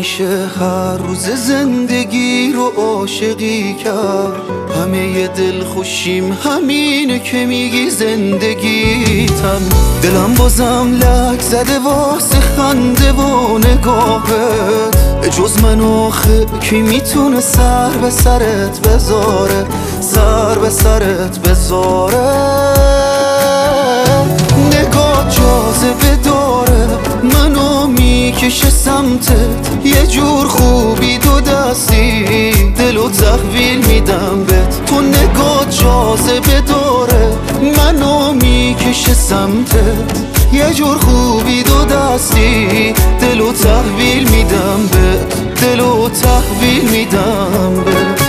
میشه هر روز زندگی رو عاشقی کرد. همه دل خوشیم همینه که میگی زندگیتم. دلم بازم لک زده واسه خنده و نگاهت. جز من آخه کی میتونه سر به سرت بذاره، سر به سرت بذاره. نگاه جاذبه داره، منو میکشه سمتت. یه جور خوبی دو دستی دلو تحویل میدم بهت. تو نگاه جاذبه داره، منو میکشه سمتت. یه جور خوبی دو دستی دلو تحویل میدم بهت، دلو تحویل میدم بهت.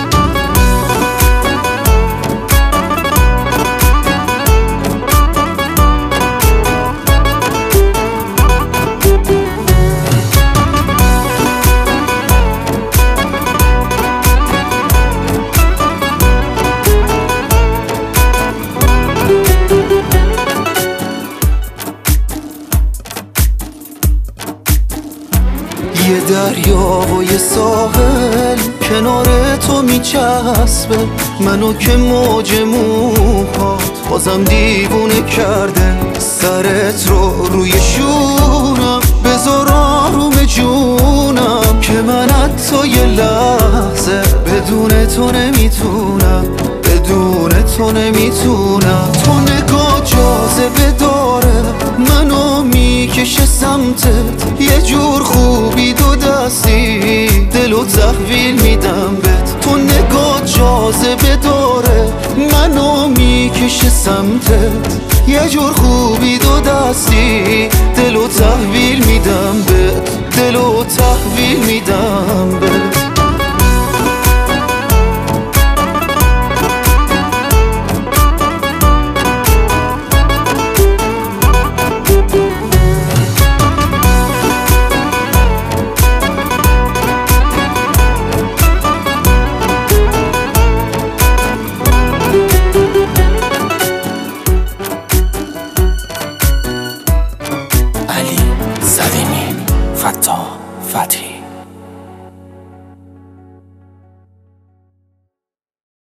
یه دریا و یه ساحل کنار تو میچسبه. منو که موج موهات بازم دیوونه کرده. سرت رو روی شونم بذار آروم جونم، که من حتی یه لحظه بدون تو نمیتونم، بدون تو نمیتونم. تو نگاه جاذبه داره، منو میکشه سمتت. یه جور خوبی دو دستی دلو تحویل میدم بهت. تو نگاه جاذبه داره، منو میکشه سمتت. یه جور خوبی دو دستی دلو تحویل میدم بهت، دلو تحویل میدم بهت.